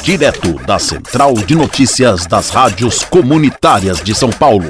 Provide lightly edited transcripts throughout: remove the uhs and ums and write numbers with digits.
direto da Central de Notícias das Rádios Comunitárias de São Paulo.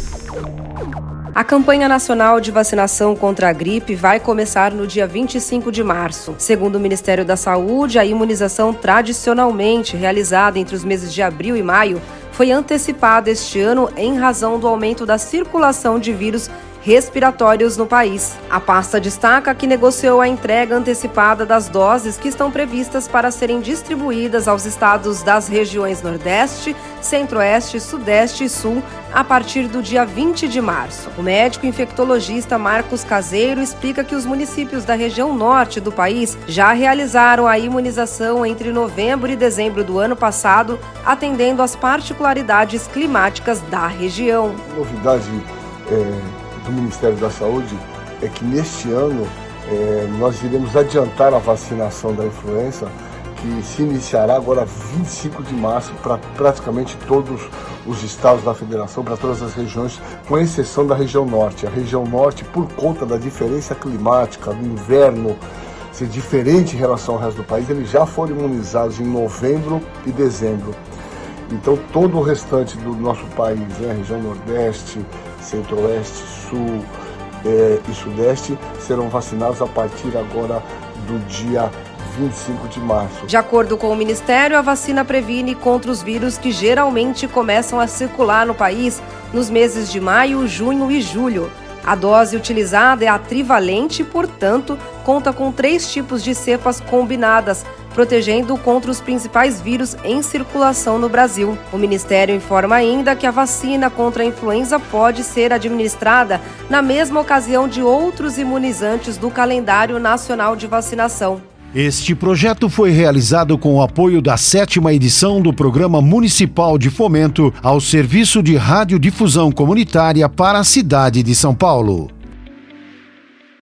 A campanha nacional de vacinação contra a gripe vai começar no dia 25 de março. Segundo o Ministério da Saúde, a imunização tradicionalmente realizada entre os meses de abril e maio foi antecipada este ano em razão do aumento da circulação de vírus respiratórios no país. A pasta destaca que negociou a entrega antecipada das doses que estão previstas para serem distribuídas aos estados das regiões Nordeste, Centro-Oeste, Sudeste e Sul a partir do dia 20 de março. O médico infectologista Marcos Caseiro explica que os municípios da região norte do país já realizaram a imunização entre novembro e dezembro do ano passado, atendendo às particularidades climáticas da região. Novidade do Ministério da Saúde é que neste ano nós iremos adiantar a vacinação da influenza, que se iniciará agora 25 de março para praticamente todos os estados da federação, para todas as regiões, com exceção da região norte. A região norte, por conta da diferença climática, do inverno ser diferente em relação ao resto do país, eles já foram imunizados em novembro e dezembro. Então todo o restante do nosso país, região Nordeste, Centro-Oeste, Sul e Sudeste, serão vacinados a partir agora do dia 25 de março. De acordo com o Ministério, a vacina previne contra os vírus que geralmente começam a circular no país nos meses de maio, junho e julho. A dose utilizada é a trivalente e, portanto, conta com 3 tipos de cepas combinadas, protegendo contra os principais vírus em circulação no Brasil. O Ministério informa ainda que a vacina contra a influenza pode ser administrada na mesma ocasião de outros imunizantes do calendário nacional de vacinação. Este projeto foi realizado com o apoio da 7ª edição do Programa Municipal de Fomento ao Serviço de Radiodifusão Comunitária para a cidade de São Paulo.